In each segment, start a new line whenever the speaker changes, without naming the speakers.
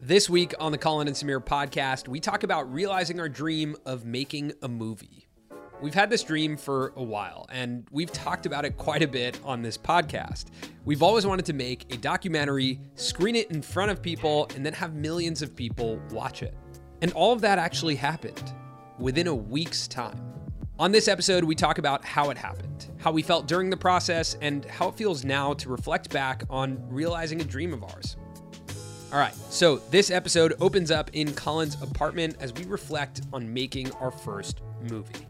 This week on the Colin and Samir podcast, we talk about realizing our dream of making a movie. We've had this dream for a while, and we've talked about it quite a bit on this podcast. We've always wanted to make a documentary, screen it in front of people, and then have millions of people watch it. And all of that actually happened within a week's time. On this episode, we talk about how it happened, how we felt during the process, and how it feels now to reflect back on realizing a dream of ours. All right, so this episode opens up in Colin's apartment as we reflect on making our first movie.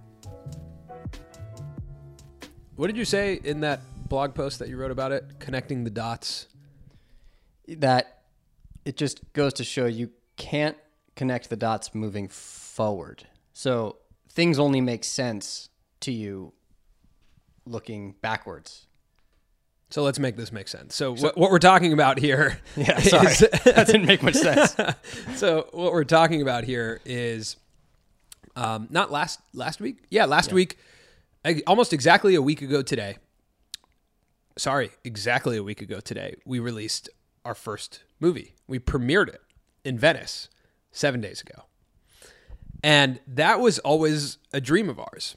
What did you say in that blog post that you wrote about it? Connecting the dots?
That it just goes to show you can't connect the dots moving forward. So things only make sense to you looking backwards.
So let's make this make sense. So what we're talking about here
sorry. That didn't make much sense.
So what we're talking about here is not last week? Yeah, last week, almost exactly a week ago today. Exactly a week ago today, we released our first movie. We premiered it in Venice 7 days ago. And that was always a dream of ours.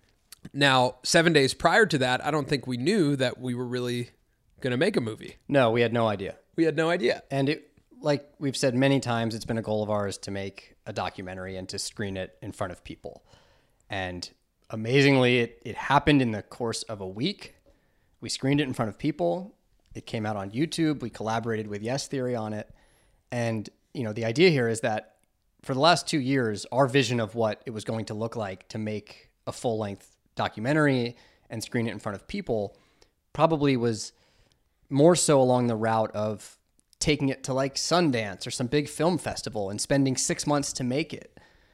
Now, 7 days prior to that, I don't think we knew that we were really going to make a movie.
No, we had no idea.
We had no idea.
And it, like we've said many times, it's been a goal of ours to make a documentary and to screen it in front of people. And amazingly, it happened in the course of a week. We screened it in front of people. It came out on YouTube. We collaborated with Yes Theory on it. And, you know, the idea here is that for the last 2 years, our vision of what it was going to look like to make a full-length documentary and screen it in front of people probably was more so along the route of taking it to like Sundance or some big film festival and spending 6 months to make it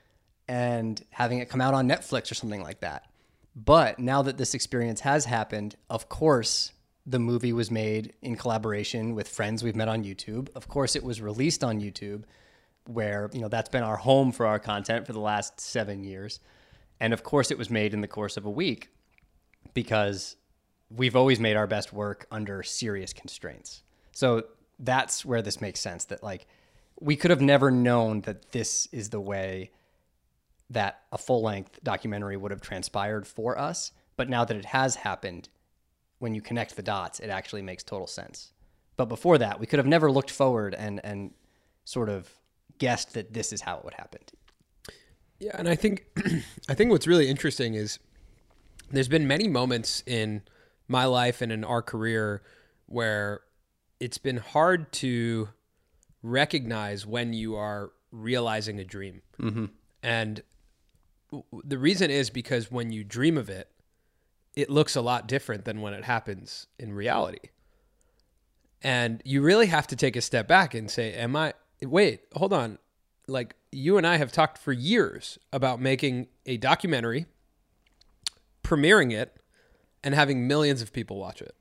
and having it come out on Netflix or something like that. But now that this experience has happened, of course, the movie was made in collaboration with friends we've met on YouTube. Of course, it was released on YouTube, where, you know, that's been our home for our content for the last 7 years. And of course, it was made in the course of a week because we've always made our best work under serious constraints. So that's where this makes sense, that like we could have never known that this is the way that a full-length documentary would have transpired for us. But now that it has happened, when you connect the dots, it actually makes total sense. But before that, we could have never looked forward and sort of guessed that this is how it would happen.
Yeah, and I think what's really interesting is there's been many moments in my life and in our career where it's been hard to recognize when you are realizing a dream. Mm-hmm. And the reason is because when you dream of it, it looks a lot different than when it happens in reality. And you really have to take a step back and say, wait, hold on. Like, you and I have talked for years about making a documentary, premiering it, and having millions of people watch it.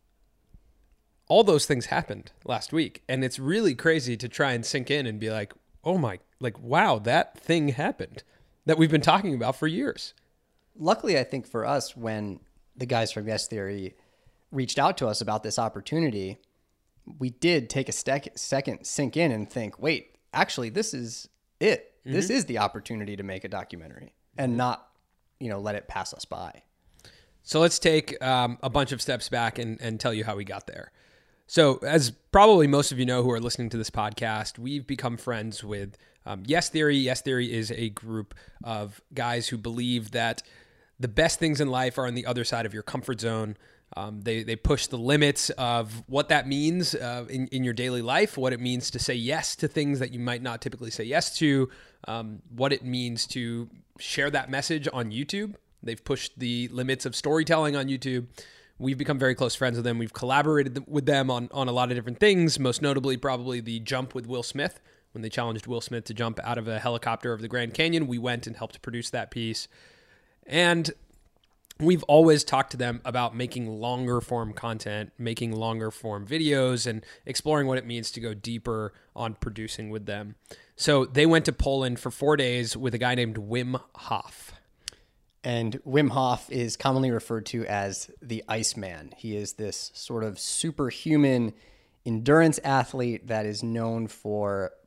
All those things happened last week. And it's really crazy to try and sink in and be like, wow, that thing happened that we've been talking about for years.
Luckily, I think for us, when the guys from Yes Theory reached out to us about this opportunity, we did take a second, sink in and think, wait, actually, this is it. Mm-hmm. This is the opportunity to make a documentary and not, let it pass us by.
So let's take a bunch of steps back and tell you how we got there. So as probably most of you know who are listening to this podcast, we've become friends with Yes Theory. Yes Theory is a group of guys who believe that the best things in life are on the other side of your comfort zone. They push the limits of what that means in your daily life, what it means to say yes to things that you might not typically say yes to, what it means to share that message on YouTube. They've pushed the limits of storytelling on YouTube. We've become very close friends with them. We've collaborated with them on a lot of different things, most notably probably the jump with Will Smith. When they challenged Will Smith to jump out of a helicopter over the Grand Canyon, we went and helped produce that piece. And we've always talked to them about making longer form content, making longer form videos, and exploring what it means to go deeper on producing with them. So they went to Poland for 4 days with a guy named Wim Hof.
And Wim Hof is commonly referred to as the Iceman. He is this sort of superhuman endurance athlete that is known for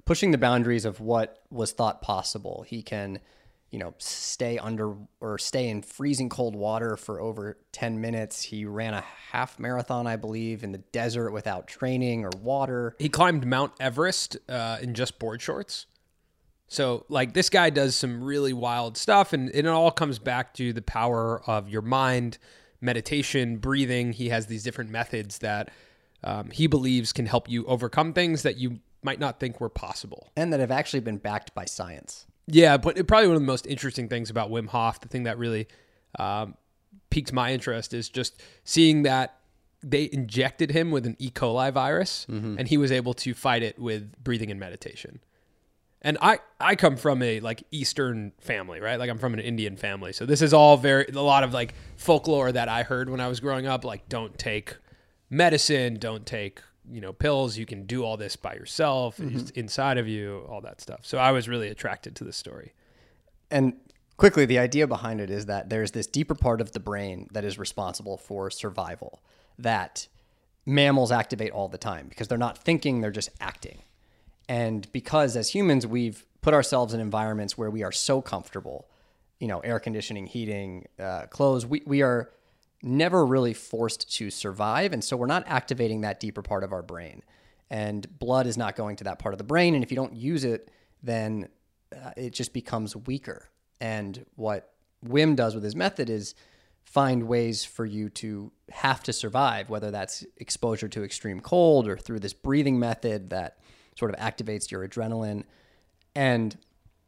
pushing the boundaries of what was thought possible. He can, stay in freezing cold water for over 10 minutes. He ran a half marathon, I believe, in the desert without training or water.
He climbed Mount Everest in just board shorts. So, like, this guy does some really wild stuff, and it all comes back to the power of your mind, meditation, breathing. He has these different methods that he believes can help you overcome things that you might not think were possible.
And that have actually been backed by science.
Yeah, but probably one of the most interesting things about Wim Hof, the thing that really piqued my interest, is just seeing that they injected him with an E. coli virus, and he was able to fight it with breathing and meditation. And I come from a Eastern family, right? Like, I'm from an Indian family. So this is all a lot of folklore that I heard when I was growing up, like, don't take medicine, don't take, pills. You can do all this by yourself. It's inside of you, all that stuff. So I was really attracted to this story.
And quickly, the idea behind it is that there's this deeper part of the brain that is responsible for survival that mammals activate all the time because they're not thinking, they're just acting. And because as humans, we've put ourselves in environments where we are so comfortable, air conditioning, heating, clothes, we are never really forced to survive. And so we're not activating that deeper part of our brain. And blood is not going to that part of the brain. And if you don't use it, then it just becomes weaker. And what Wim does with his method is find ways for you to have to survive, whether that's exposure to extreme cold or through this breathing method that sort of activates your adrenaline. And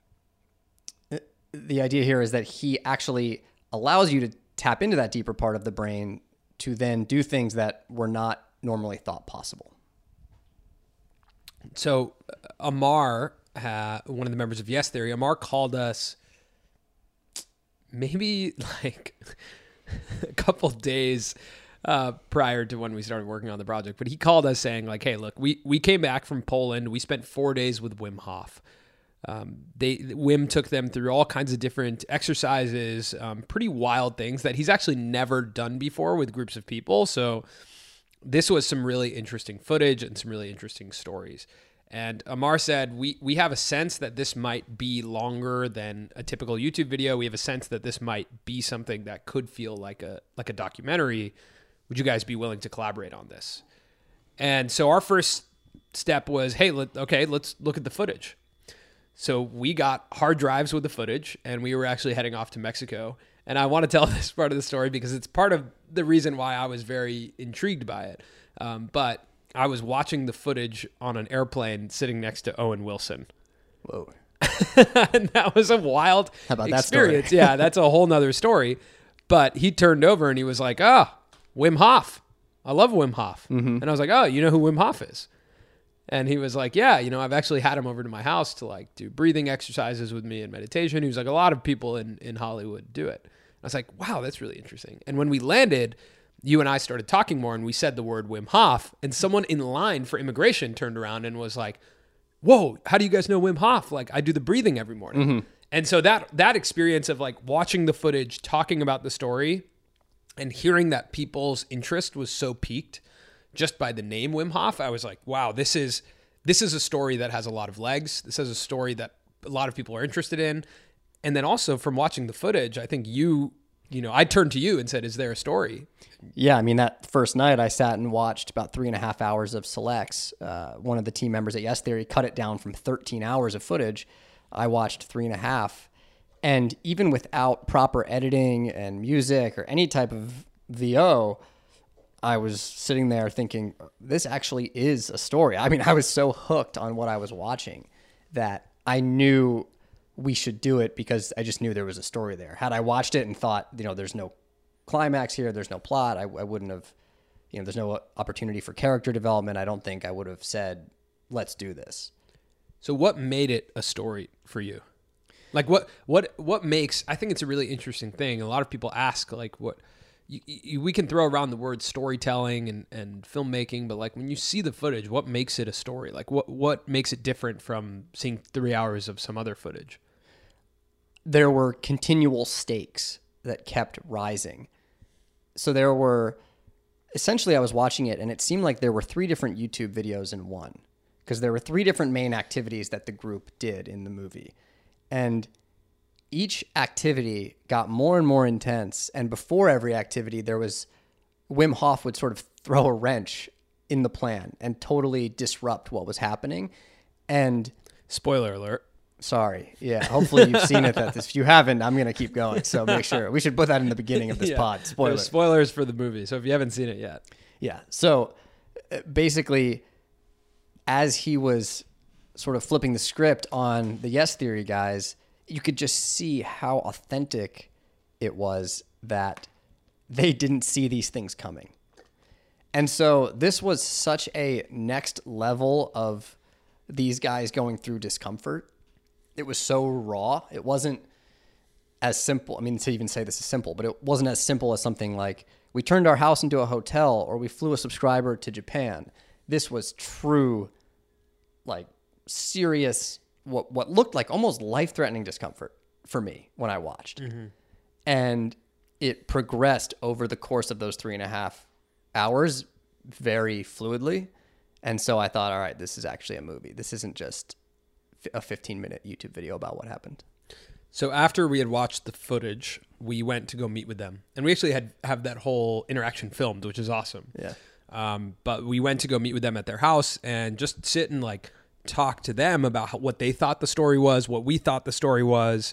the idea here is that he actually allows you to tap into that deeper part of the brain to then do things that were not normally thought possible.
So Amar, one of the members of Yes Theory, Amar called us maybe a couple days prior to when we started working on the project, but he called us saying hey, look, we came back from Poland. We spent 4 days with Wim Hof. Wim took them through all kinds of different exercises, pretty wild things that he's actually never done before with groups of people. So this was some really interesting footage and some really interesting stories. And Amar said, we have a sense that this might be longer than a typical YouTube video. We have a sense that this might be something that could feel like a documentary. Would you guys be willing to collaborate on this? And so our first step was, hey, let's look at the footage. So we got hard drives with the footage, and we were actually heading off to Mexico. And I want to tell this part of the story because it's part of the reason why I was very intrigued by it. But I was watching the footage on an airplane sitting next to Owen Wilson.
Whoa.
And that was a wild
How about
experience.
That story?
Yeah, that's a whole nother story. But he turned over and he was like, Wim Hof. I love Wim Hof. And I was like, you know who Wim Hof is? And he was like, yeah, I've actually had him over to my house to do breathing exercises with me and meditation. He was like, a lot of people in Hollywood do it. I was like, wow, that's really interesting. And when we landed, you and I started talking more and we said the word Wim Hof, and someone in line for immigration turned around and was like, whoa, how do you guys know Wim Hof? I do the breathing every morning. And so that experience of watching the footage, talking about the story, and hearing that people's interest was so piqued just by the name Wim Hof, I was like, wow, this is a story that has a lot of legs. This is a story that a lot of people are interested in. And then also from watching the footage, I think I turned to you and said, is there a story?
Yeah, I mean, that first night I sat and watched about 3.5 hours of selects. One of the team members at Yes Theory cut it down from 13 hours of footage. I watched 3.5. And even without proper editing and music or any type of VO, I was sitting there thinking, this actually is a story. I mean, I was so hooked on what I was watching that I knew we should do it because I just knew there was a story there. Had I watched it and thought, there's no climax here, there's no plot, I wouldn't have, there's no opportunity for character development, I don't think I would have said, let's do this.
So what made it a story for you? What makes, I think it's a really interesting thing. A lot of people ask, we can throw around the word storytelling and filmmaking, but when you see the footage, what makes it a story? What makes it different from seeing 3 hours of some other footage?
There were continual stakes that kept rising. So there were, essentially I was watching it and it seemed like there were 3 different YouTube videos in one. because there were 3 different main activities that the group did in the movie. And each activity got more and more intense. And before every activity, Wim Hof would sort of throw a wrench in the plan and totally disrupt what was happening. And
spoiler alert.
Sorry. Yeah. Hopefully you've seen it. If you haven't, I'm going to keep going. So make sure. We should put that in the beginning of this pod. Spoiler.
There's spoilers for the movie. So if you haven't seen it yet.
Yeah. So basically, as he was sort of flipping the script on the Yes Theory guys, you could just see how authentic it was that they didn't see these things coming. And so this was such a next level of these guys going through discomfort. It was so raw. It wasn't as simple. I mean, to even say this is simple, but it wasn't as simple as something like we turned our house into a hotel or we flew a subscriber to Japan. This was true, like serious, what looked like almost life-threatening discomfort for me when I watched. Mm-hmm. And it progressed over the course of those 3.5 hours very fluidly. And so I thought, all right, this is actually a movie. This isn't just a 15-minute YouTube video about what happened.
So after we had watched the footage, we went to go meet with them. And we actually have that whole interaction filmed, which is awesome.
Yeah.
But we went to go meet with them at their house and just sit and like talk to them about what they thought the story was, what we thought the story was.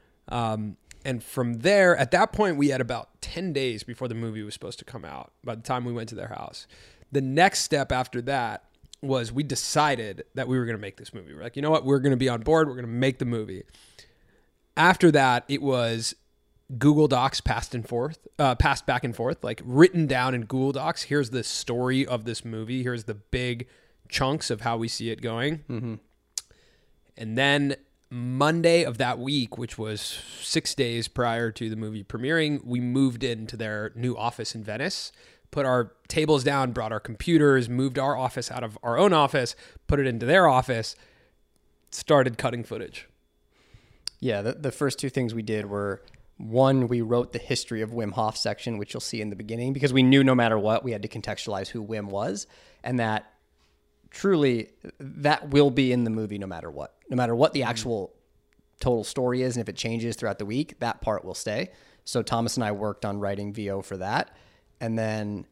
And from there, at that point, we had about 10 days before the movie was supposed to come out by the time we went to their house. The next step after that was we decided that we were going to make this movie. We're like, you know what? We're going to be on board. We're going to make the movie. After that, it was Google Docs passed back and forth, like written down in Google Docs. Here's the story of this movie. Here's the big chunks of how we see it going. Mm-hmm. And then Monday of that week, which was 6 days prior to the movie premiering, we moved into their new office in Venice, put our tables down, brought our computers, moved our office out of our own office, put it into their office, started cutting footage.
Yeah, the first 2 things we did were, one, we wrote the history of Wim Hof section, which you'll see in the beginning, because we knew no matter what, we had to contextualize who Wim was, and that truly, that will be in the movie no matter what. No matter what the actual total story is, and if it changes throughout the week, that part will stay. So Thomas and I worked on writing VO for that. And then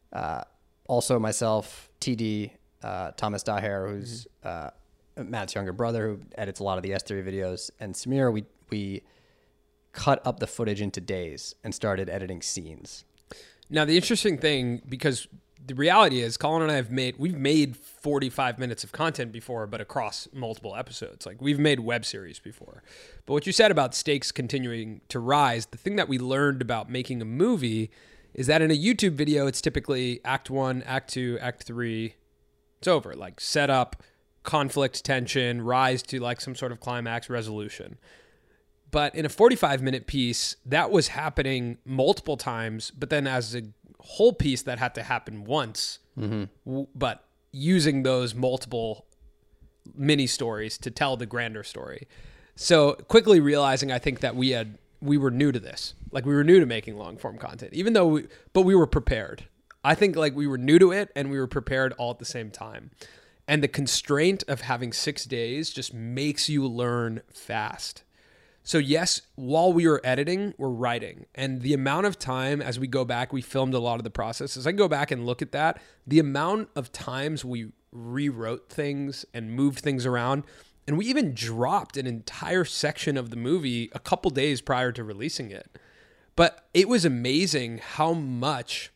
also myself, TD, Thomas Daher, who's Matt's younger brother, who edits a lot of the S3 videos, and Samir, we cut up the footage into days and started editing scenes.
Now, the interesting thing, because the reality is Colin and I we've made 45 minutes of content before, but across multiple episodes. Like we've made web series before. But what you said about stakes continuing to rise, the thing that we learned about making a movie is that in a YouTube video, it's typically act 1, act 2, act 3. It's over. Like setup, conflict, tension, rise to like some sort of climax resolution. But in a 45-minute piece, that was happening multiple times, but then as a whole piece that had to happen once, but using those multiple mini stories to tell the grander story. So quickly realizing, I think that we were new to this. Like we were new to making long form content, but we were prepared. I think like we were new to it and we were prepared all at the same time. And the constraint of having 6 days just makes you learn fast. So yes, while we were editing, we're writing. And the amount of time as we go back, we filmed a lot of the process. As I go back and look at that, the amount of times we rewrote things and moved things around, and we even dropped an entire section of the movie a couple days prior to releasing it. But it was amazing how much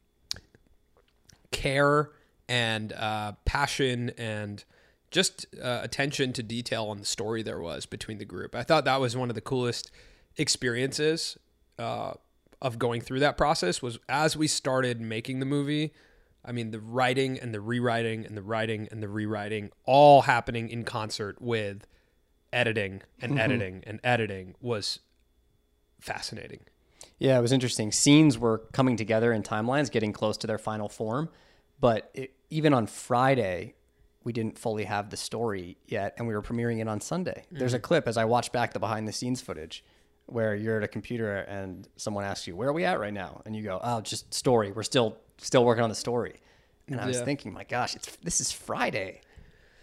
care and passion and just attention to detail on the story there was between the group. I thought that was one of the coolest experiences of going through that process was as we started making the movie. I mean, the writing and the rewriting and the writing and the rewriting all happening in concert with editing and editing and editing was fascinating.
Yeah, it was interesting. Scenes were coming together in timelines, getting close to their final form. But even on Friday, we didn't fully have the story yet, and we were premiering it on Sunday. There's a clip as I watched back the behind-the-scenes footage where you're at a computer and someone asks you, where are we at right now? And you go, oh, just story. We're still working on the story. And I was thinking, my gosh, this is Friday.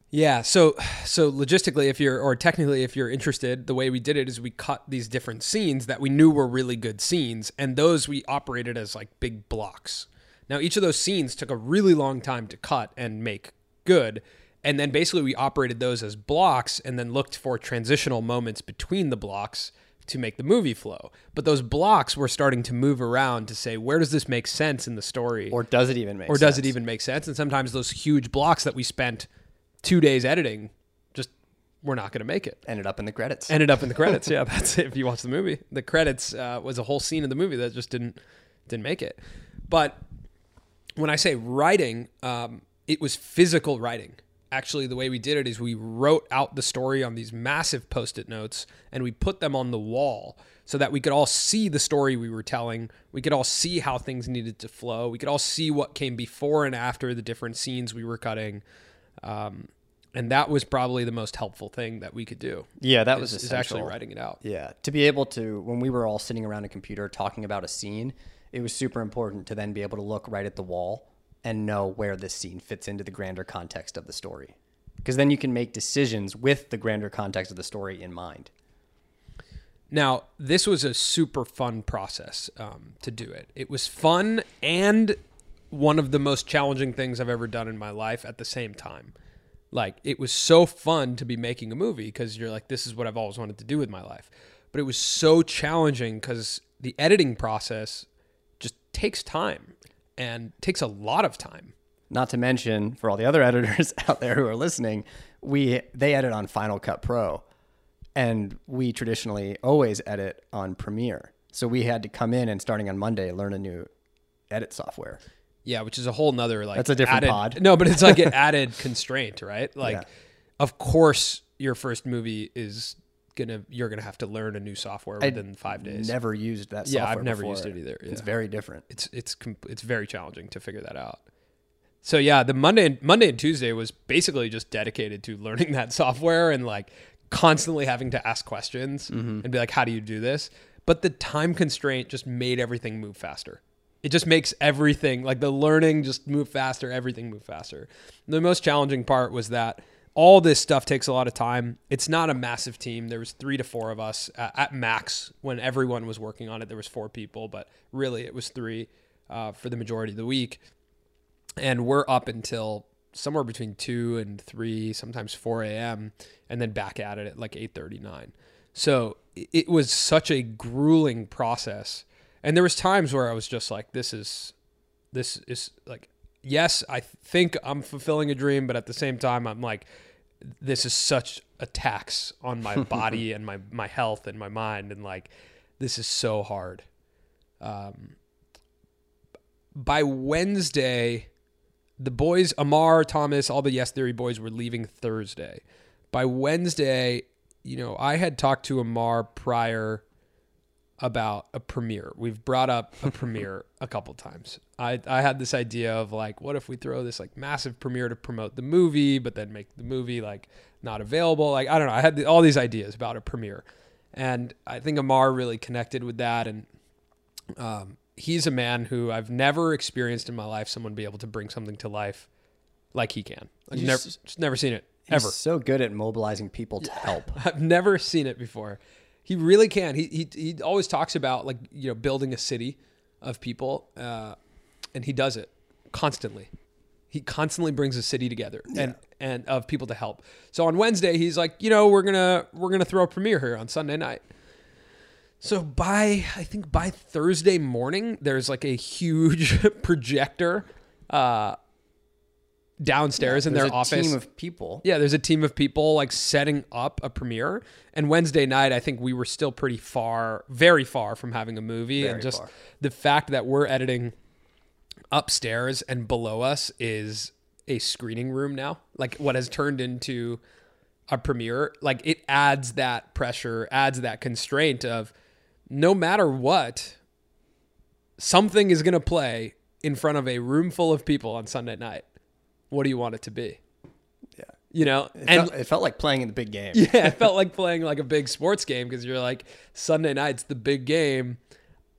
Yeah. So logistically, technically, if you're interested, the way we did it is we cut these different scenes that we knew were really good scenes, and those we operated as like big blocks. Now, each of those scenes took a really long time to cut and make good. And then basically we operated those as blocks and then looked for transitional moments between the blocks to make the movie flow. But those blocks were starting to move around to say, where does this make sense in the story?
Or does it even make sense?
Or does it even make sense? And sometimes those huge blocks that we spent 2 days editing just were not going to make it.
Ended up in the credits.
Yeah, that's it. If you watch the movie, the credits was a whole scene in the movie that just didn't make it. But when I say writing, it was physical writing. Actually, the way we did it is we wrote out the story on these massive Post-it notes and we put them on the wall so that we could all see the story we were telling. We could all see how things needed to flow. We could all see what came before and after the different scenes we were cutting. And that was probably the most helpful thing that we could do.
Yeah, that was
essential. Is actually writing it out.
Yeah, to be able to, when we were all sitting around a computer talking about a scene, it was super important to then be able to look right at the wall and know where this scene fits into the grander context of the story. Because then you can make decisions with the grander context of the story in mind.
Now, this was a super fun process to do it. It was fun and one of the most challenging things I've ever done in my life at the same time. Like, it was so fun to be making a movie because you're like, this is what I've always wanted to do with my life. But it was so challenging because the editing process just takes time. And takes a lot of time.
Not to mention, for all the other editors out there who are listening, they edit on Final Cut Pro. And we traditionally always edit on Premiere. So we had to come in and starting on Monday, learn a new edit software.
Yeah, which is a whole nother like
that's a different pod.
No, but it's like an added constraint, right? Like,
yeah.
Of course your first movie is you're gonna have to learn a new software within 5 days.
Never used that software.
Yeah, I've never
before.
used it either. Yeah.
It's very different.
It's very challenging to figure that out. So yeah, the Monday and Tuesday was basically just dedicated to learning that software and like constantly having to ask questions and be like, how do you do this? But the time constraint just made everything move faster. It just makes everything, like the learning just move faster, everything move faster. The most challenging part was that all this stuff takes a lot of time. It's not a massive team. There was 3 to 4 of us at max. When everyone was working on it, there was 4 people, but really it was 3 for the majority of the week. And we're up until somewhere between 2 and 3, sometimes 4 a.m., and then back at it at like 8:30, 9. So it was such a grueling process. And there was times where I was just like, this is like, yes, I think I'm fulfilling a dream, but at the same time, I'm like, this is such a tax on my body and my health and my mind. And like, this is so hard. By Wednesday, the boys, Amar, Thomas, all the Yes Theory boys were leaving Thursday. By Wednesday, I had talked to Amar prior about a premiere. We've brought up a premiere a couple times. I had this idea of like, what if we throw this like massive premiere to promote the movie, but then make the movie like not available? Like, I don't know. I had all these ideas about a premiere, and I think Amar really connected with that. And he's a man who I've never experienced in my life someone be able to bring something to life like he can. I've never seen it ever.
He's so good at mobilizing people to help.
I've never seen it before. He really can. He always talks about like, building a city of people, and he does it constantly. He constantly brings a city together and of people to help. So on Wednesday, he's like, we're gonna throw a premiere here on Sunday night. So by Thursday morning, there's like a huge projector downstairs in their office.
There's a team of people.
Yeah, there's a team of people like setting up a premiere. And Wednesday night, I think we were still very far from having a movie.
Very
and just
far.
The fact that we're editing upstairs and below us is a screening room now. Like what has turned into a premiere, like it adds that pressure, adds that constraint of no matter what, something is going to play in front of a room full of people on Sunday night. What do you want it to be?
Yeah. It felt like playing in the big game.
Yeah, it felt like playing like a big sports game because you're like, Sunday night's the big game.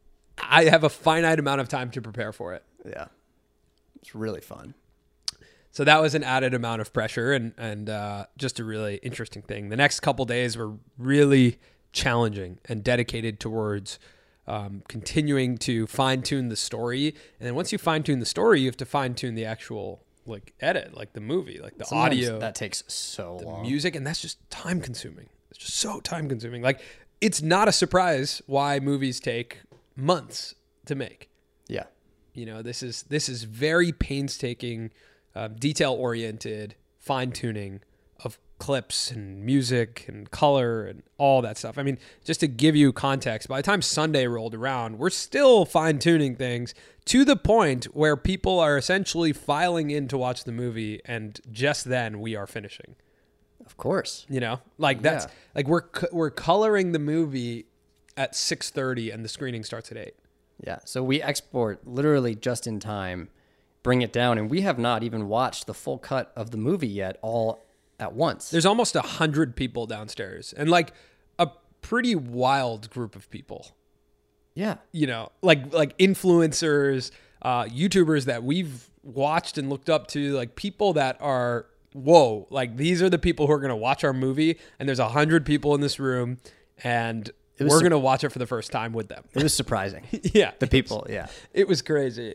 I have a finite amount of time to prepare for it.
Yeah. It's really fun.
So that was an added amount of pressure and just a really interesting thing. The next couple days were really challenging and dedicated towards continuing to fine tune the story. And then once you fine tune the story, you have to fine tune the actual like edit, like the movie, like the
Sometimes
audio.
that takes so long.
Music, and that's just time consuming. It's just so time consuming. Like, it's not a surprise why movies take months to make.
Yeah.
You know, this is very painstaking, detail oriented fine tuning of clips and music and color and all that stuff. I mean, just to give you context, by the time Sunday rolled around, we're still fine tuning things to the point where people are essentially filing in to watch the movie, and just then we are finishing.
Of course.
You know, like that's like we're coloring the movie at 6:30 and the screening starts at 8.
Yeah. So we export literally just in time, bring it down, and we have not even watched the full cut of the movie yet all at once.
There's almost 100 people downstairs, and like a pretty wild group of people.
Yeah.
You know, like influencers, YouTubers that we've watched and looked up to, like people that are, whoa, like these are the people who are going to watch our movie, and there's 100 people in this room, and we're going to watch it for the first time with them.
It was surprising.
Yeah.
The people, yeah.
It was crazy.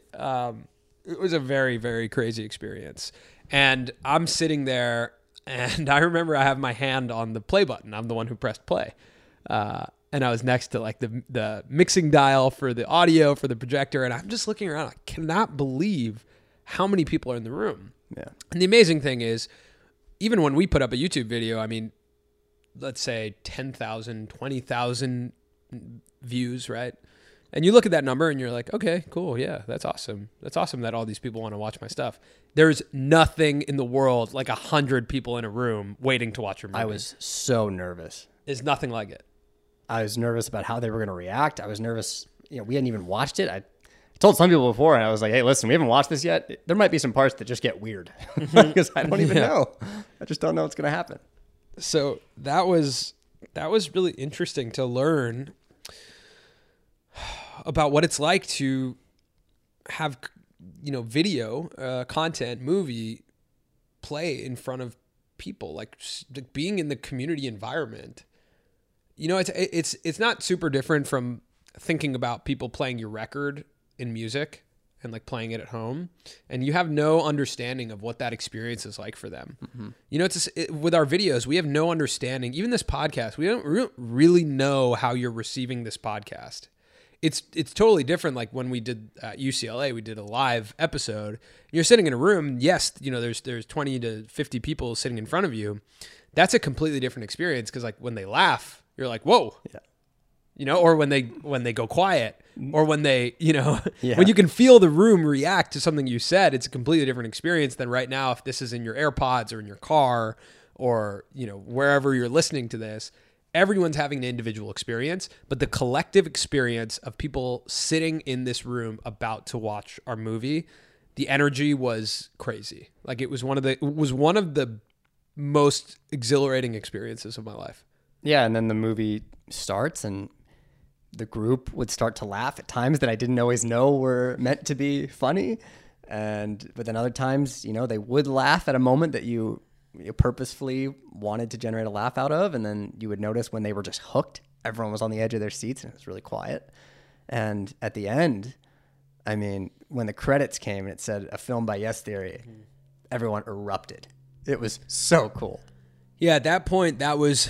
It was a very, very crazy experience. And I'm sitting there, and I remember I have my hand on the play button. I'm the one who pressed play. And I was next to like the mixing dial for the audio, for the projector. And I'm just looking around. I cannot believe how many people are in the room.
Yeah.
And the amazing thing is, even when we put up a YouTube video, I mean, let's say 10,000, 20,000 views, right? And you look at that number and you're like, okay, cool. Yeah, that's awesome. That's awesome that all these people want to watch my stuff. There's nothing in the world like 100 people in a room waiting to watch your movie.
I was so nervous.
There's nothing like it.
I was nervous about how they were going to react. I was nervous. You know, we hadn't even watched it. I told some people before, and I was like, hey, listen, we haven't watched this yet. There might be some parts that just get weird because I don't even know. I just don't know what's going to happen.
So that was really interesting to learn about what it's like to have, you know, video content, movie play in front of people, like being in the community environment. You know, it's not super different from thinking about people playing your record in music and like playing it at home, and you have no understanding of what that experience is like for them. Mm-hmm. You know, with our videos, we have no understanding. Even this podcast, we don't really know how you're receiving this podcast. It's totally different. Like when we did at UCLA, we did a live episode. You're sitting in a room. Yes, you know, there's 20 to 50 people sitting in front of you. That's a completely different experience because like when they laugh, you're like, whoa. Yeah. You know, or when they go quiet, or when they, you know, when you can feel the room react to something you said, it's a completely different experience than right now if this is in your AirPods or in your car or, you know, wherever you're listening to this. Everyone's having an individual experience, but the collective experience of people sitting in this room about to watch our movie, the energy was crazy. Like it was one of the most exhilarating experiences of my life.
Yeah, and then the movie starts and the group would start to laugh at times that I didn't always know were meant to be funny. But then other times, you know, they would laugh at a moment that you purposefully wanted to generate a laugh out of. And then you would notice when they were just hooked, everyone was on the edge of their seats and it was really quiet. And at the end, I mean, when the credits came and it said a film by Yes Theory, everyone erupted. It was so cool.
Yeah, at that point, that was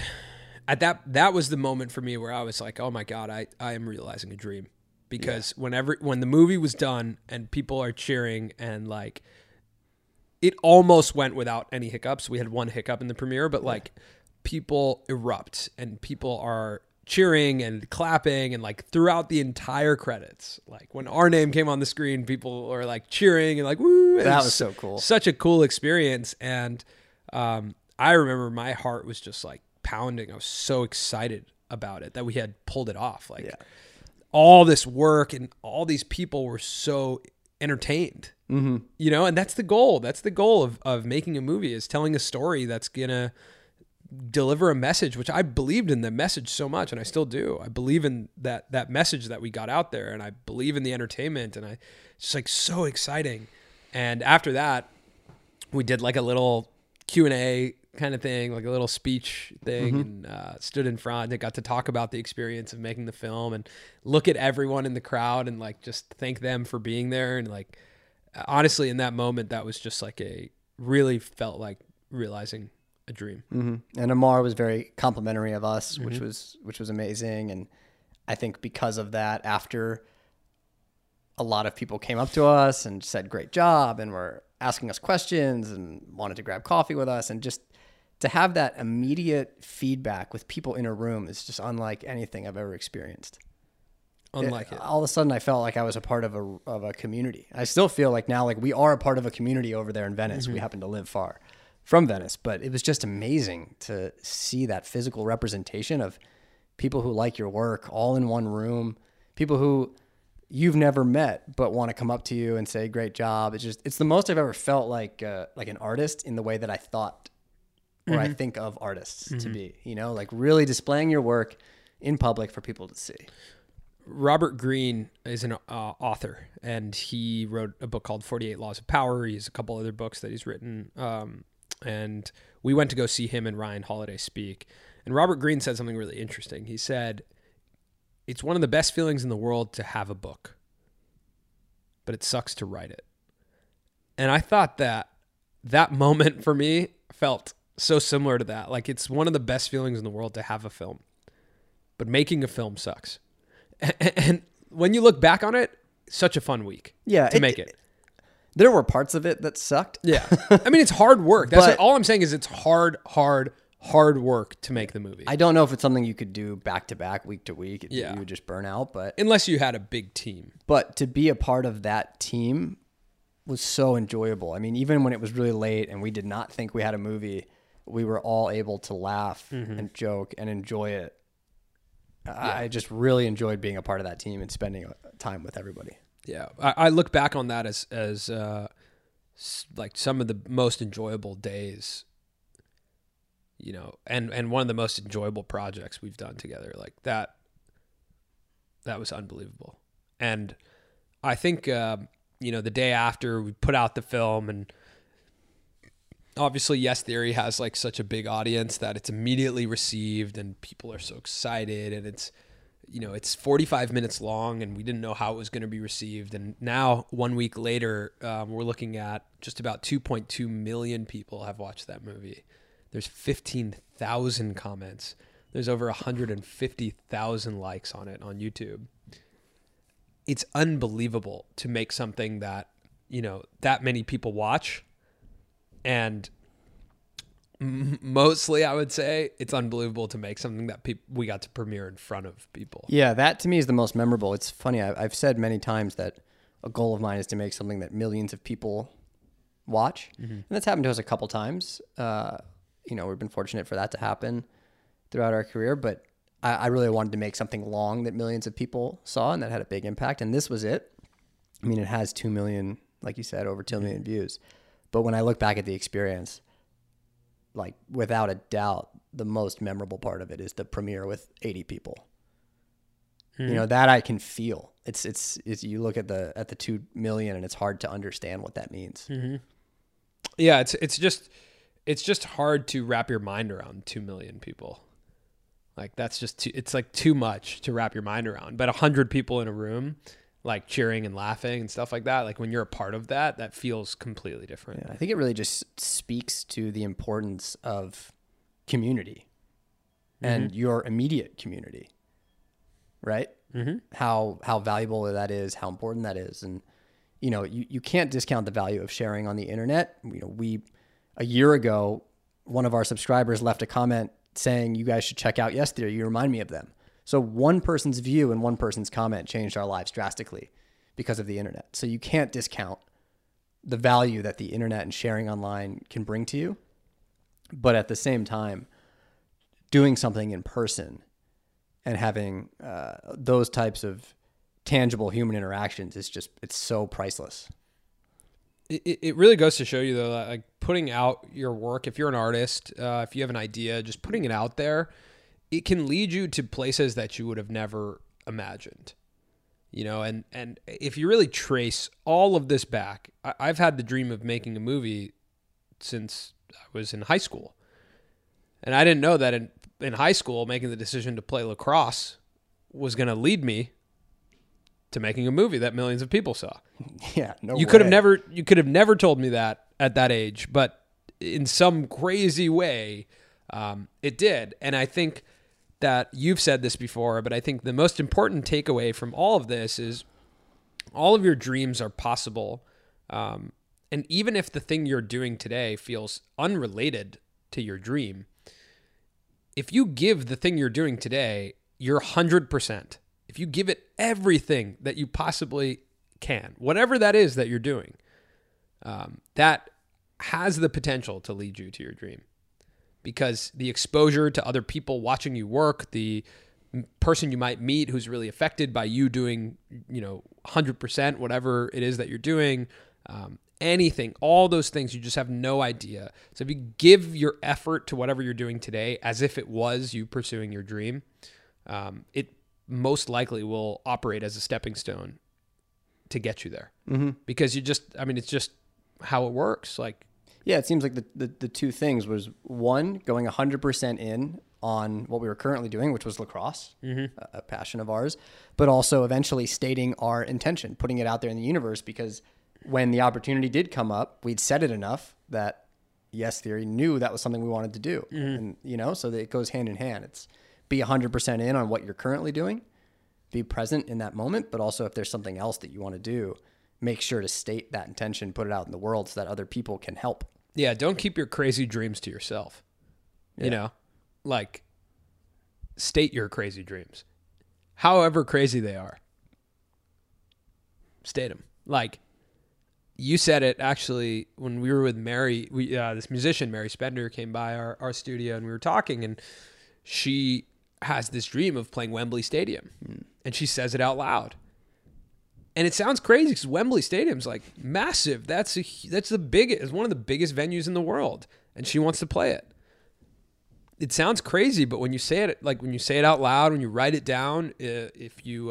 the moment for me where I was like, oh my God, I am realizing a dream. Because when the movie was done and people are cheering and like, it almost went without any hiccups. We had one hiccup in the premiere, but like people erupt and people are cheering and clapping and like throughout the entire credits. Like when our name came on the screen, people are like cheering and like, woo.
That was so cool.
Such a cool experience. And I remember my heart was just like pounding. I was so excited about it that we had pulled it off. Like all this work and all these people were so entertained. Mm-hmm. You know, and that's the goal. That's the goal of making a movie, is telling a story that's going to deliver a message, which I believed in the message so much, and I still do. I believe in that message that we got out there, and I believe in the entertainment, and it's just like so exciting. And after that, we did like a little Q&A kind of thing, like a little speech thing, and stood in front and got to talk about the experience of making the film and look at everyone in the crowd and like just thank them for being there. And like, honestly, in that moment, that was just like really felt like realizing a dream.
And Amar was very complimentary of us, which was amazing. And I think because of that, after a lot of people came up to us and said, great job, and were asking us questions and wanted to grab coffee with us, and just to have that immediate feedback with people in a room is just unlike anything I've ever experienced.
Unlike it.
All of a sudden I felt like I was a part of a community. I still feel like now, like we are a part of a community over there in Venice. We happen to live far from Venice, but it was just amazing to see that physical representation of people who like your work all in one room, people who you've never met but want to come up to you and say, great job. It's the most I've ever felt like an artist in the way that I thought or I think of artists to be, you know, like really displaying your work in public for people to see.
Robert Greene is an author, and he wrote a book called 48 Laws of Power. He has a couple other books that he's written. And we went to go see him and Ryan Holiday speak. And Robert Greene said something really interesting. He said, it's one of the best feelings in the world to have a book, but it sucks to write it. And I thought that moment for me felt so similar to that. Like, it's one of the best feelings in the world to have a film, but making a film sucks. And when you look back on it, such a fun week to make it.
There were parts of it that sucked.
Yeah. I mean, it's hard work. That's all I'm saying is it's hard work to make the movie.
I don't know if it's something you could do back to back, week to week.
Yeah.
You would just burn out, but
unless you had a big team.
But to be a part of that team was so enjoyable. I mean, even when it was really late and we did not think we had a movie, we were all able to laugh and joke and enjoy it. Yeah. I just really enjoyed being a part of that team and spending time with everybody.
Yeah, I look back on that as like some of the most enjoyable days, you know, and one of the most enjoyable projects we've done together. Like that was unbelievable. And I think, you know, the day after we put out the film, and obviously Yes Theory has like such a big audience that it's immediately received and people are so excited, and it's, you know, it's 45 minutes long and we didn't know how it was going to be received. And now 1 week later, we're looking at just about 2.2 million people have watched that movie. There's 15,000 comments. There's over 150,000 likes on it on YouTube. It's unbelievable to make something that, you know, that many people watch. And mostly, I would say it's unbelievable to make something that we got to premiere in front of people.
Yeah, that to me is the most memorable. It's funny. I've said many times that a goal of mine is to make something that millions of people watch. And that's happened to us a couple times. You know, we've been fortunate for that to happen throughout our career, but I really wanted to make something long that millions of people saw and that had a big impact. And this was it. I mean, it has 2 million, like you said, over 2 million views. But when I look back at the experience, like without a doubt, the most memorable part of it is the premiere with 80 people. You know, that I can feel. It's you look at the 2 million and it's hard to understand what that means.
Yeah, it's just hard to wrap your mind around 2 million people. Like that's just it's like too much to wrap your mind around. But 100 people in a room, like cheering and laughing and stuff like that, like when you're a part of that, that feels completely different.
Yeah, I think it really just speaks to the importance of community and your immediate community, right? How valuable that is, how important that is. And, you know, you can't discount the value of sharing on the internet. You know, a year ago, one of our subscribers left a comment saying, you guys should check out Yes Theory. You remind me of them. So one person's view and one person's comment changed our lives drastically because of the internet. So you can't discount the value that the internet and sharing online can bring to you. But at the same time, doing something in person and having those types of tangible human interactions is just, it's so priceless.
It really goes to show you, though, that like putting out your work, if you're an artist, if you have an idea, just putting it out there, it can lead you to places that you would have never imagined, you know, and if you really trace all of this back, I've had the dream of making a movie since I was in high school. And I didn't know that in high school, making the decision to play lacrosse was going to lead me to making a movie that millions of people saw.
Yeah, no
You
way.
could have never told me that at that age, but in some crazy way, it did. And I think that you've said this before, but I think the most important takeaway from all of this is all of your dreams are possible. And even if the thing you're doing today feels unrelated to your dream, if you give the thing you're doing today your 100%, if you give it everything that you possibly can, whatever that is that you're doing, that has the potential to lead you to your dream. Because the exposure to other people watching you work, the person you might meet who's really affected by you doing, 100%, whatever it is that you're doing, anything, all those things, you just have no idea. So if you give your effort to whatever you're doing today as if it was you pursuing your dream, it most likely will operate as a stepping stone to get you there. Mm-hmm. Because it's just how it works.
Yeah, it seems like the two things was, one, going 100% in on what we were currently doing, which was lacrosse, a passion of ours, but also eventually stating our intention, putting it out there in the universe, because when the opportunity did come up, we'd said it enough that Yes Theory knew that was something we wanted to do. And, so that it goes hand in hand. It's be 100% in on what you're currently doing, be present in that moment, but also if there's something else that you want to do, make sure to state that intention, put it out in the world so that other people can help.
Yeah, don't keep your crazy dreams to yourself.
Yeah.
State your crazy dreams. However crazy they are. State them. You said it actually when we were with Mary, this musician, Mary Spender, came by our studio and we were talking, and she has this dream of playing Wembley Stadium. And she says it out loud. And it sounds crazy because Wembley Stadium's massive. That's the biggest. It's one of the biggest venues in the world, and she wants to play it. It sounds crazy, but when you say it, when you say it out loud, when you write it down, if you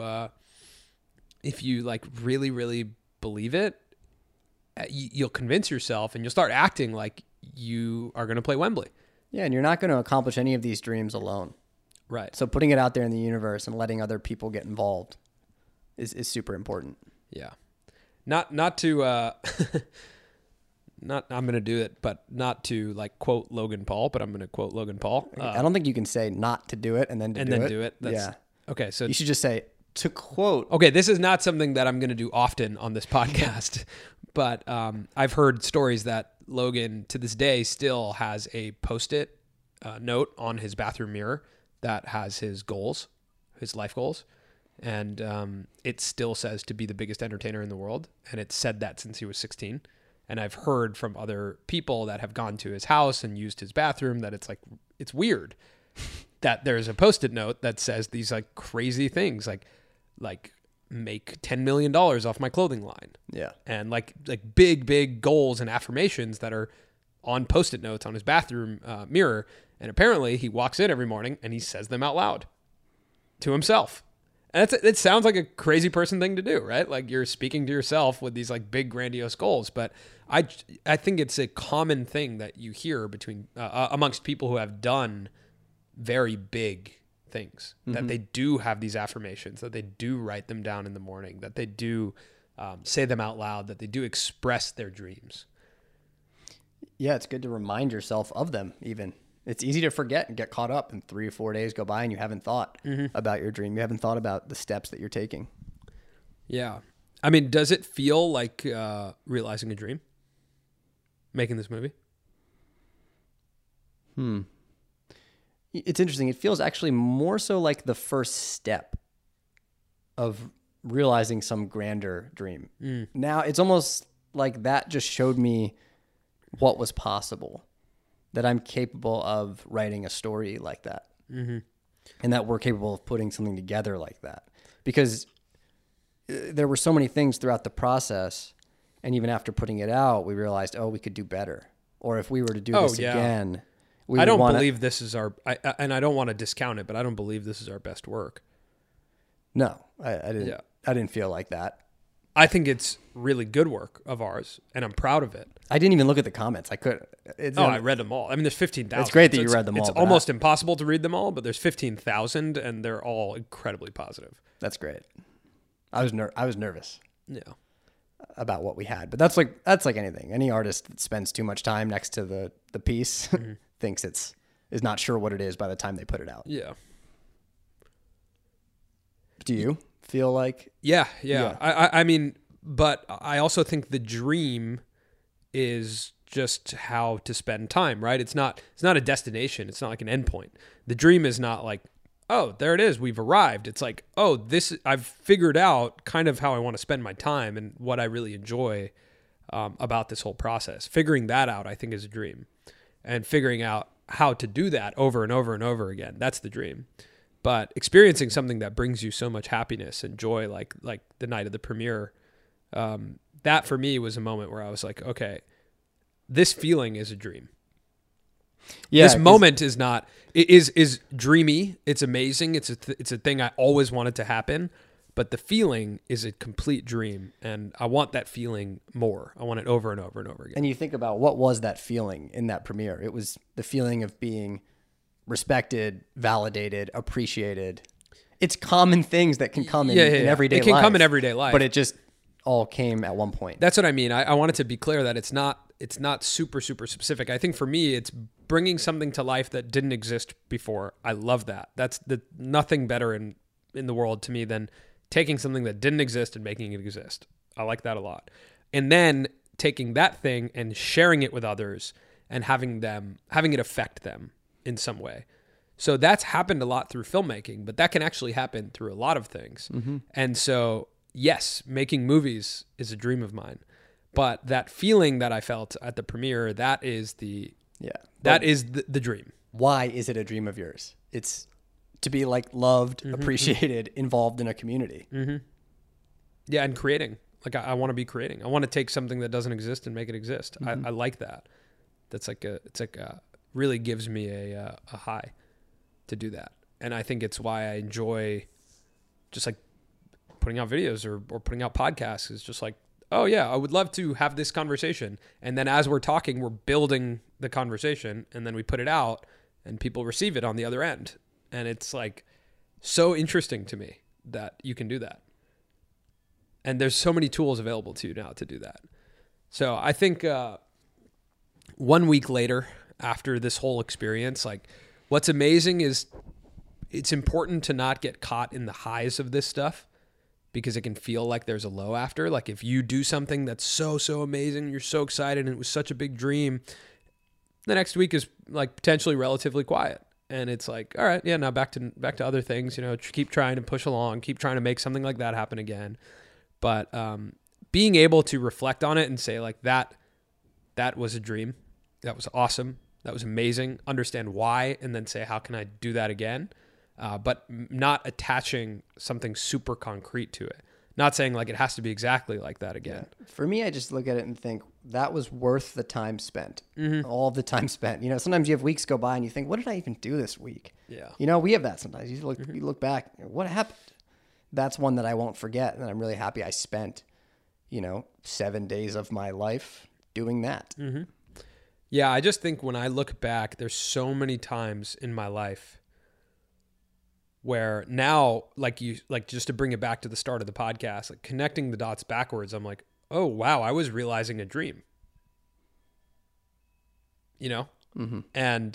really, really believe it, you'll convince yourself, and you'll start acting like you are going to play Wembley.
Yeah, and you're not going to accomplish any of these dreams alone.
Right.
So putting it out there in the universe and letting other people get involved is super important.
Yeah. Not to I'm going to do it, but not to quote Logan Paul, but I'm going to quote Logan Paul.
I don't think you can say not to do it and then do it.
Yeah. Okay. So
you should just say to quote.
Okay. This is not something that I'm going to do often on this podcast, but I've heard stories that Logan to this day still has a Post-it note on his bathroom mirror that has his goals, his life goals. And it still says to be the biggest entertainer in the world. And it's said that since he was 16. And I've heard from other people that have gone to his house and used his bathroom that it's weird that there's a Post-it note that says these crazy things like make $10 million off my clothing line.
Yeah.
And big goals and affirmations that are on Post-it notes on his bathroom mirror. And apparently he walks in every morning and he says them out loud to himself. And it sounds like a crazy person thing to do, right? You're speaking to yourself with these big grandiose goals. But I think it's a common thing that you hear between amongst people who have done very big things, that they do have these affirmations, that they do write them down in the morning, that they do say them out loud, that they do express their dreams.
Yeah, it's good to remind yourself of them even. It's easy to forget and get caught up, and 3 or 4 days go by and you haven't thought about your dream. You haven't thought about the steps that you're taking.
Yeah. I mean, does it feel like realizing a dream, making this movie?
It's interesting. It feels actually more so like the first step of realizing some grander dream. Now, it's almost like that just showed me what was possible. That I'm capable of writing a story like that. And that we're capable of putting something together like that. Because there were so many things throughout the process, and even after putting it out, we realized, we could do better. Or if we were to do this again,
I don't believe this is and I don't want to discount it, but I don't believe this is our best work.
No, I didn't. Yeah. I didn't feel like that.
I think it's really good work of ours, and I'm proud of it.
I didn't even look at the comments. I could.
I read them all. I mean, there's 15,000.
It's great that you read them all.
It's almost impossible to read them all, but there's 15,000, and they're all incredibly positive.
That's great. I was nervous.
Yeah.
About what we had, but that's like anything. Any artist that spends too much time next to the piece thinks is not sure what it is by the time they put it out.
Yeah.
Do you feel like?
Yeah. I mean, but I also think the dream is just how to spend time, right? It's not a destination. It's not like an endpoint. The dream is not like, oh, there it is, we've arrived. It's like, oh, I've figured out kind of how I want to spend my time and what I really enjoy about this whole process. Figuring that out, I think, is a dream. And figuring out how to do that over and over and over again, that's the dream. But experiencing something that brings you so much happiness and joy, like the night of the premiere, that for me was a moment where I was like, okay, this feeling is a dream. Yeah, this moment is dreamy. It's amazing. It's a thing I always wanted to happen, but the feeling is a complete dream, and I want that feeling more. I want it over and over and over again.
And you think about what was that feeling in that premiere? It was the feeling of being respected, validated, appreciated. It's common things that can come in everyday life.
It can come in everyday life,
but it just all came at one point.
That's what I mean. I wanted to be clear that it's not super, super specific. I think for me, it's bringing something to life that didn't exist before. I love that. That's nothing better in the world to me than taking something that didn't exist and making it exist. I like that a lot. And then taking that thing and sharing it with others and having it affect them in some way. So that's happened a lot through filmmaking, but that can actually happen through a lot of things. Mm-hmm. And so, yes, making movies is a dream of mine. But that feeling that I felt at the premiere, that is the dream.
Why is it a dream of yours? It's to be like loved, appreciated, involved in a community.
Mm-hmm. Yeah, and creating. Like I want to be creating. I want to take something that doesn't exist and make it exist. Mm-hmm. I like that. That's really gives me a high to do that. And I think it's why I enjoy just like putting out videos or putting out podcasts. Is just like, oh yeah, I would love to have this conversation. And then as we're talking, we're building the conversation, and then we put it out and people receive it on the other end. And it's like so interesting to me that you can do that. And there's so many tools available to you now to do that. So I think 1 week later, after this whole experience, like what's amazing is it's important to not get caught in the highs of this stuff, because it can feel like there's a low after. Like if you do something that's so amazing, you're so excited, and it was such a big dream, the next week is like potentially relatively quiet. And it's like, all right, yeah, now back to other things, keep trying to push along, keep trying to make something like that happen again. But being able to reflect on it and say like that was a dream, that was awesome, that was amazing, understand why, and then say, how can I do that again? But not attaching something super concrete to it. Not saying like it has to be exactly like that again.
Yeah. For me, I just look at it and think that was worth the time spent. Mm-hmm. All the time spent. Sometimes you have weeks go by and you think, what did I even do this week? Yeah. We have that sometimes. You look back, what happened? That's one that I won't forget. And I'm really happy I spent, 7 days of my life doing that.
Mm-hmm. Yeah. I just think when I look back, there's so many times in my life where now, just to bring it back to the start of the podcast, like connecting the dots backwards, I'm like, oh, wow, I was realizing a dream, Mm-hmm. And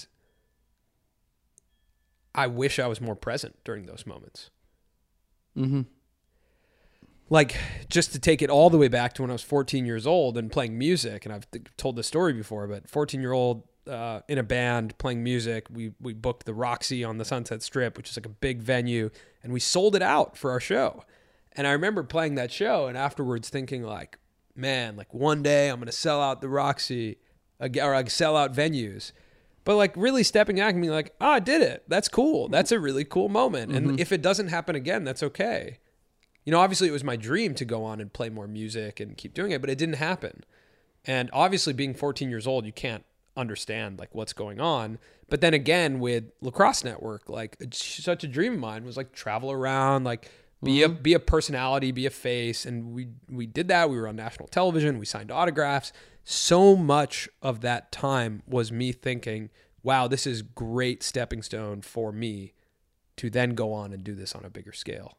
I wish I was more present during those moments.
Mm-hmm.
Like, just to take it all the way back to when I was 14 years old and playing music, and I've told this story before, but 14-year-old in a band playing music, we booked the Roxy on the Sunset Strip, which is like a big venue, and we sold it out for our show. And I remember playing that show and afterwards thinking like, man, like one day I'm going to sell out the Roxy or like sell out venues. But like really stepping back and being like, I did it. That's cool. That's a really cool moment. Mm-hmm. And if it doesn't happen again, that's okay. Obviously it was my dream to go on and play more music and keep doing it, but it didn't happen. And obviously being 14 years old, you can't understand like what's going on. But then again, with Lacrosse Network, like it's such a dream of mine was like travel around, like Be a personality, be a face. And we did that. We were on national television. We signed autographs. So much of that time was me thinking, wow, this is great stepping stone for me to then go on and do this on a bigger scale.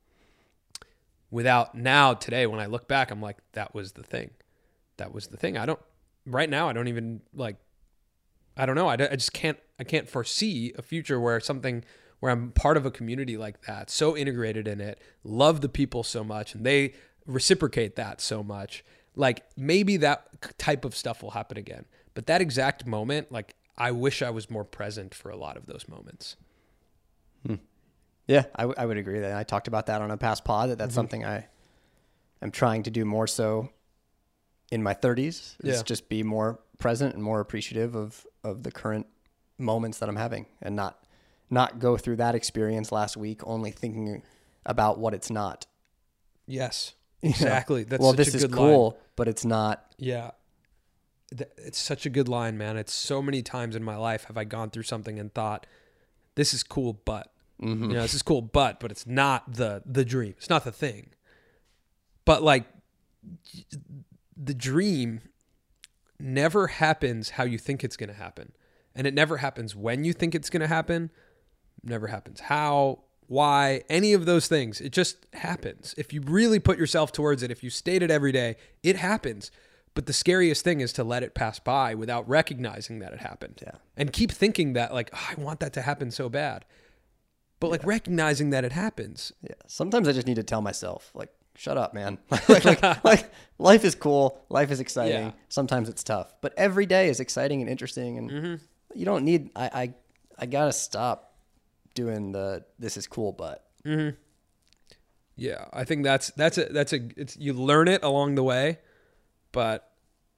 Today, when I look back, I'm like, that was the thing. That was the thing. Right now, I don't even I don't know. I just can't foresee a future where I'm part of a community like that, so integrated in it, love the people so much, and they reciprocate that so much. Like, maybe that type of stuff will happen again. But that exact moment, like, I wish I was more present for a lot of those moments.
Yeah, I would agree that I talked about that on a past pod, that's something I'm trying to do more so in my 30s, is just be more present and more appreciative of the current moments that I'm having, and not go through that experience last week only thinking about what it's not.
Yes, exactly. That's
well,
such
this
a
is
good
cool,
line.
but it's not.
Yeah. It's such a good line, man. It's so many times in my life have I gone through something and thought, this is cool, but this is cool, but it's not the dream. It's not the thing. But like, the dream never happens how you think it's going to happen. And it never happens when you think it's going to happen. It never happens how, why, any of those things. It just happens. If you really put yourself towards it, if you state it every day, it happens. But the scariest thing is to let it pass by without recognizing that it happened.
Yeah.
And keep thinking that, like, oh, I want that to happen so bad. But like, recognizing that it happens.
Yeah. Sometimes I just need to tell myself, like, shut up, man. like life is cool. Life is exciting.
Yeah.
Sometimes it's tough, but every day is exciting and interesting. And you don't need, I gotta stop doing this is cool, but
Yeah. I think it's you learn it along the way, but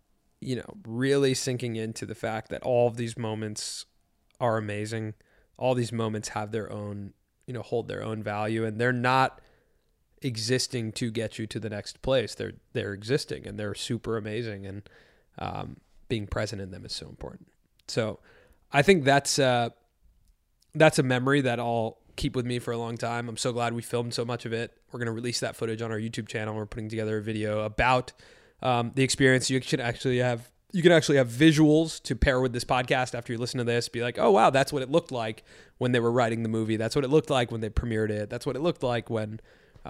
really sinking into the fact that all of these moments are amazing. All these moments have their own, hold their own value, and they're not existing to get you to the next place. They're existing, and they're super amazing, and being present in them is so important. So I think that's a memory that I'll keep with me for a long time. I'm so glad we filmed so much of it. We're going to release that footage on our YouTube channel. We're putting together a video about the experience. You can actually have visuals to pair with this podcast after you listen to this. Be like, oh wow, that's what it looked like when they were writing the movie. That's what it looked like when they premiered it. That's what it looked like when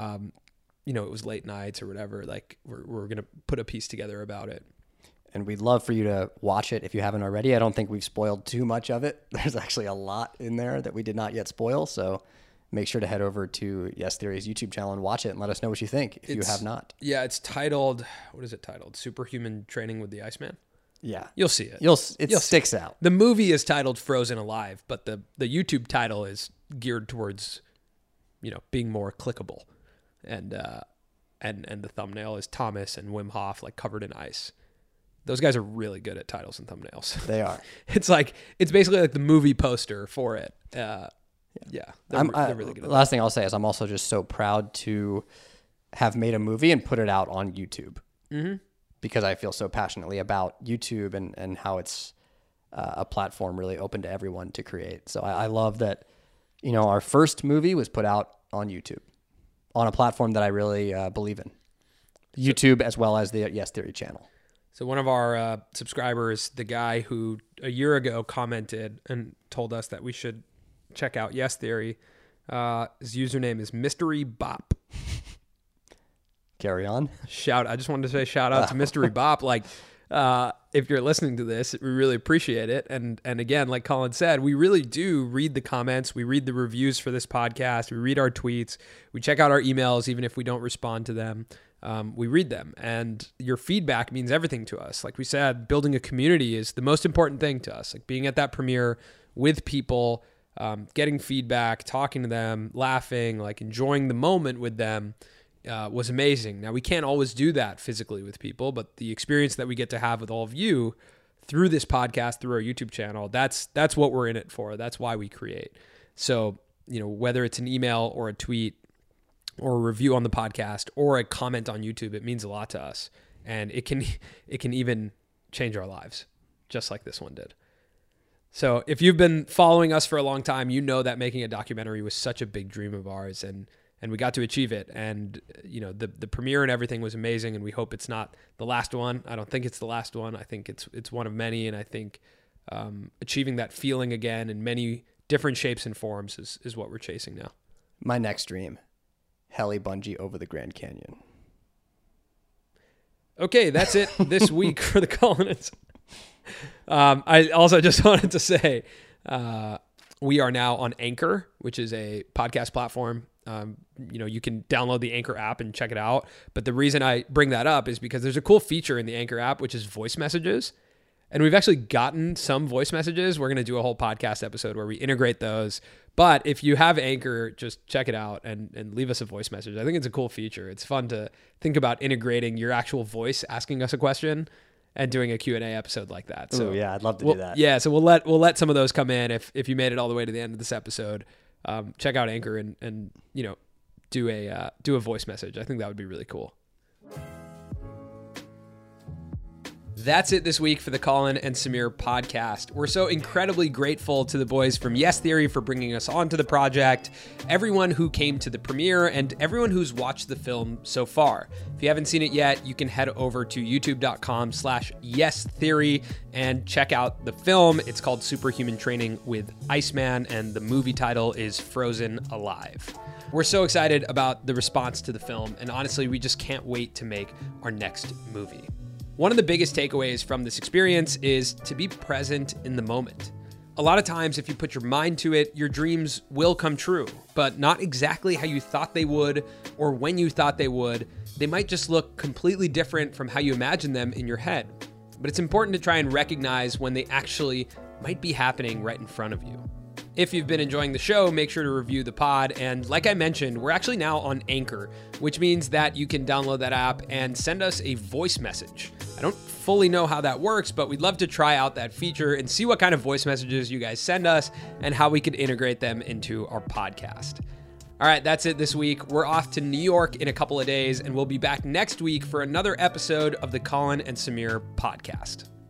it was late nights or whatever. Like, we're going to put a piece together about it.
And we'd love for you to watch it if you haven't already. I don't think we've spoiled too much of it. There's actually a lot in there that we did not yet spoil. So make sure to head over to Yes Theory's YouTube channel and watch it and let us know what you think if you have not.
Yeah, it's titled, what is it titled? Superhuman Training with the Iceman?
Yeah.
You'll see it.
It sticks out.
The movie is titled Frozen Alive, but the YouTube title is geared towards, being more clickable. And the thumbnail is Thomas and Wim Hof, like, covered in ice. Those guys are really good at titles and thumbnails.
They are.
It's basically like the movie poster for it. They're really good at
last thing I'll say is I'm also just so proud to have made a movie and put it out on YouTube. Because I feel so passionately about YouTube and how it's a platform really open to everyone to create. So I love that, our first movie was put out on YouTube, on a platform that I really believe in. YouTube as well as the Yes Theory channel.
So one of our subscribers, the guy who a year ago commented and told us that we should check out Yes Theory, his username is Mystery Bop.
Carry on.
I just wanted to say shout out to Mystery Bop. Like, if you're listening to this, we really appreciate it. And again, like Colin said, we really do read the comments. We read the reviews for this podcast. We read our tweets. We check out our emails, even if we don't respond to them. We read them, and your feedback means everything to us. Like we said, building a community is the most important thing to us. Like, being at that premiere with people, getting feedback, talking to them, laughing, like enjoying the moment with them was amazing. Now, we can't always do that physically with people, but the experience that we get to have with all of you through this podcast, through our YouTube channel, that's what we're in it for. That's why we create. So, whether it's an email or a tweet or a review on the podcast or a comment on YouTube, it means a lot to us. And it can even change our lives, just like this one did. So if you've been following us for a long time, you know that making a documentary was such a big dream of ours. And and we got to achieve it. And, the premiere and everything was amazing, and we hope it's not the last one. I don't think it's the last one. I think it's one of many, and I think achieving that feeling again in many different shapes and forms is what we're chasing now.
My next dream, heli bungee over the Grand Canyon.
Okay, that's it this week for the Collins. I also just wanted to say we are now on Anchor, which is a podcast platform. You can download the Anchor app and check it out. But the reason I bring that up is because there's a cool feature in the Anchor app, which is voice messages. And we've actually gotten some voice messages. We're going to do a whole podcast episode where we integrate those. But if you have Anchor, just check it out and leave us a voice message. I think it's a cool feature. It's fun to think about integrating your actual voice, asking us a question, and doing a Q&A episode like that. So
yeah, I'd love to do that.
Yeah, so we'll let some of those come in if you made it all the way to the end of this episode. Check out Anchor and do a voice message. I think that would be really cool. That's it this week for the Colin and Samir podcast. We're so incredibly grateful to the boys from Yes Theory for bringing us onto the project, everyone who came to the premiere, and everyone who's watched the film so far. If you haven't seen it yet, you can head over to youtube.com/YesTheory and check out the film. It's called Superhuman Training with Iceman, and the movie title is Frozen Alive. We're so excited about the response to the film, and honestly, we just can't wait to make our next movie. One of the biggest takeaways from this experience is to be present in the moment. A lot of times, if you put your mind to it, your dreams will come true, but not exactly how you thought they would or when you thought they would. They might just look completely different from how you imagined them in your head. But it's important to try and recognize when they actually might be happening right in front of you. If you've been enjoying the show, make sure to review the pod. And like I mentioned, we're actually now on Anchor, which means that you can download that app and send us a voice message. I don't fully know how that works, but we'd love to try out that feature and see what kind of voice messages you guys send us and how we could integrate them into our podcast. All right, that's it this week. We're off to New York in a couple of days, and we'll be back next week for another episode of the Colin and Samir podcast.